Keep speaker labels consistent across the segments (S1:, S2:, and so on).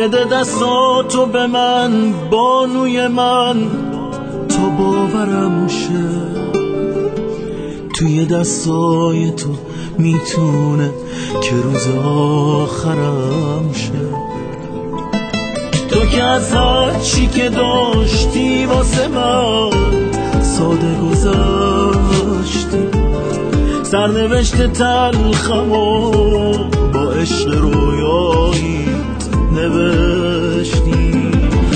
S1: بده دستاتو به من بانوی من تا باورم شه توی دستای تو میتونه که روز آخرم شه تو که از هر چی که داشتی واسه من ساده گذاشتی سرنوشت تلخمو با عشق رویاییت نوشتی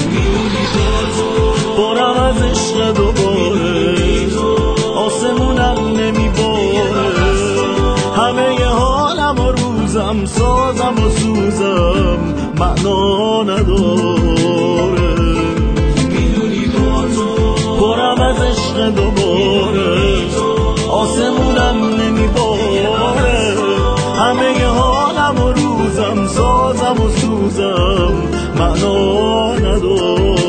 S1: بارم از عشق دوباره آسمونم نمیباره همه حالم و روزم سازم و سوزم معنا نداره بارم از عشق دوباره آسمونم نمیباره همه حالم و روزم سازم و سوزم معنا نداره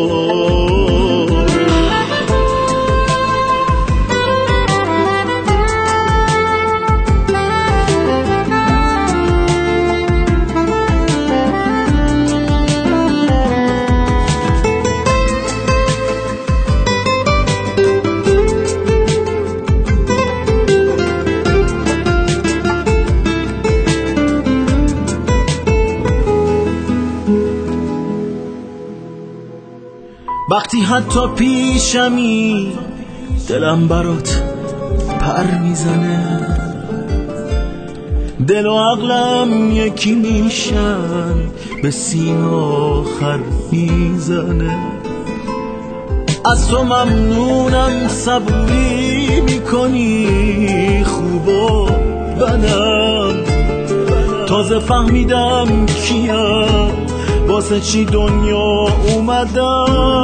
S1: وقتی حتی پیشمی دلم برات پر میزنه دل و عقلم یکی میشن به سین آخر میزنه از تو ممنونم صبوری میکنی خوب و بدم تازه فهمیدم کیم واسه چی دنیا اومدم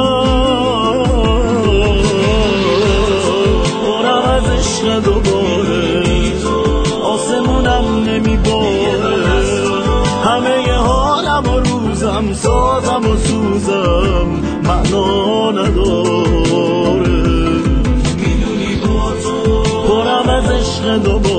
S1: بارم از عشق دوباره آسمونم نمیباره همه حالم و روزم سازم و سوزم معنا نداره بارم از عشق دوباره